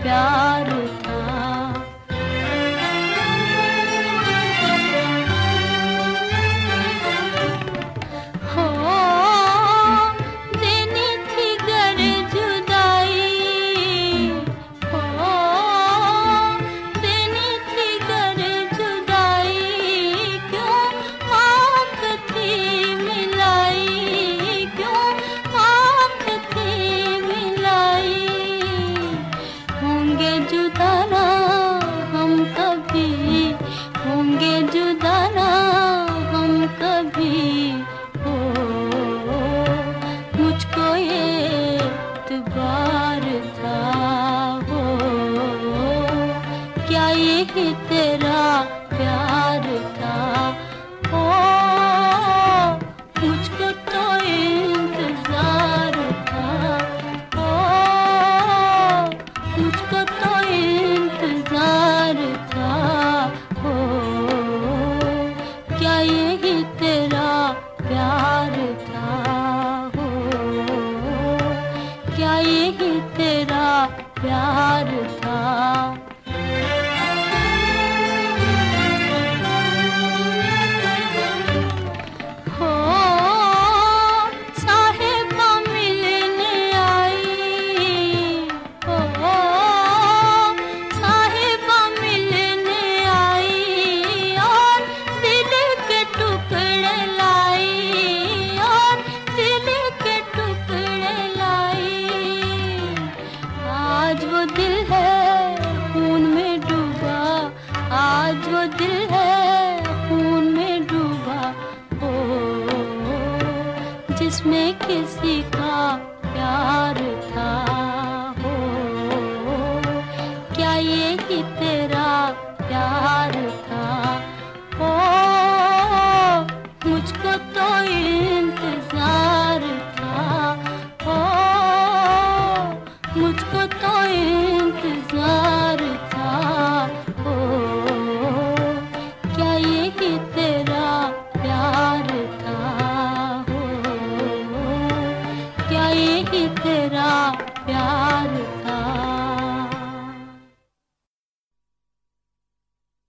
प्यार था। हो देनी थी गर जुदाई, हो देनी थी गर जुदाई, क्यों आँख थी मिलाई, क्यों आँख थी मिलाई। होंगे जुदा ना हम कभी, होंगे जुदा ना हम कभी, हो मुझको ये इत्बार था। हो क्या यही तेरा प्यार था। हो मुझको तो इंतजार था। हो मुझको तो इंतजार था। हो क्या यही तेरा प्यार था। हो क्या यही तेरा प्यार था। हो साहिबा मिलने आई, हो साहिबा मिलने आई, और दिल के टुकड़े लाई, और दिल के टुकड़े लाई। आज वो दिल है खून में डूबा, आज वो दिल है खून में डूबा, हो जिसमें किसी का प्यार था। हो क्या ये